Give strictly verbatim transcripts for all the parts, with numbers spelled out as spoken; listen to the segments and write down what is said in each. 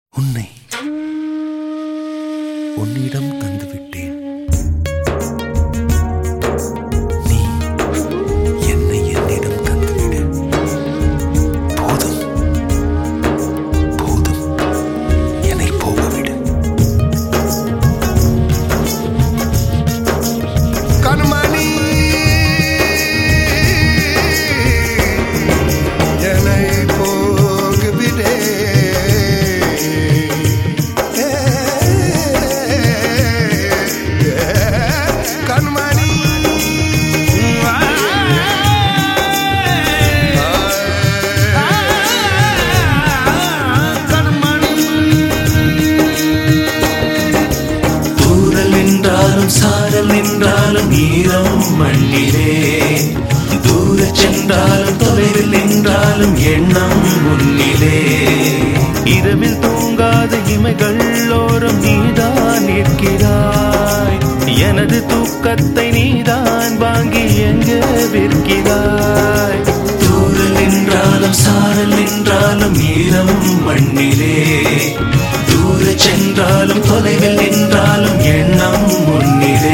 உன்னை உன்னிடம் தந்துவிட்டேன். நீ என்னை என்னிடம் தந்துவிடு. போதும் போதும், என்னை போகவிடு. கண்மணி என்னை போகவிடு. சாரல் நின்றாலும் ஈரம் மண்ணிலே, தூர சென்றாலும் தொலைவில் நின்றாலும் எண்ணம் முன்னிலே. இரவில் தூங்காத இமைகள் ஓரம் நீதான் நிற்கிறாய், எனது தூக்கத்தை நீதான் வாங்கி எங்க விற்கிறாய். தூரல் நின்றாலும் சாரல் நின்றாலும் ஈரம் மண்ணிலே, தூர சென்றாலும் தொலைவில் நின்றாலும் எண்ணம் முன்னிலே.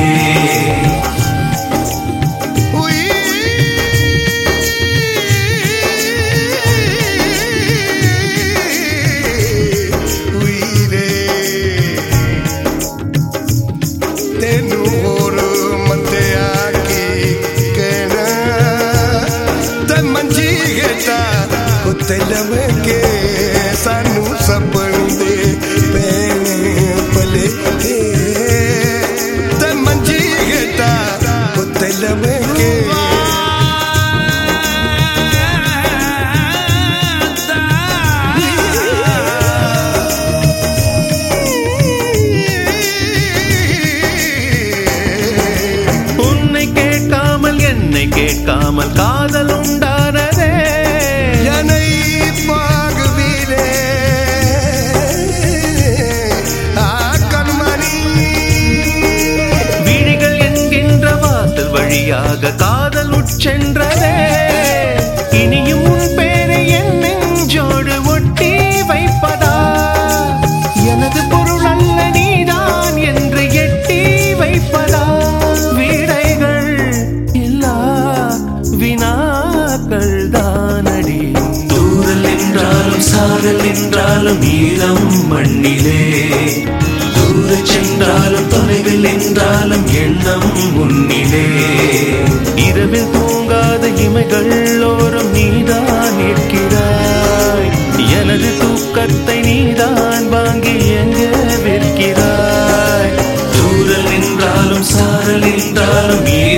के सानू सपन दे पैने पले के ते मंजी गेटा कुत्ते लवे के உன்னை கேட்காமல் என்னை கேட்காமல் காதல் உண்டானதே. வழியாக காதல் உட்சென்றதே. இனியும் உன் பேரை என் நெஞ்சோடு ஒட்டி வைப்பதா, எனது பொருள் அல்ல நீதான் என்று எட்டி வைப்பதா. வீடைகள் எல்லா வினாக்கள் தானடி. தூரல் என்றாலும் சாரல் என்றாலும் ஈரம் மண்ணிலே, தூர சென்றாலும் தொலைவில் என்றாலும் எண்ணம் முன்னிலே. இரவில் தூங்காத இமைகள் ஓரம் நீதான் நிற்கிறாய், எனது தூக்கத்தை நீதான் வாங்கி எங்க விற்கிறாய். தூரல் என்றாலும் சாரல் என்றாலும்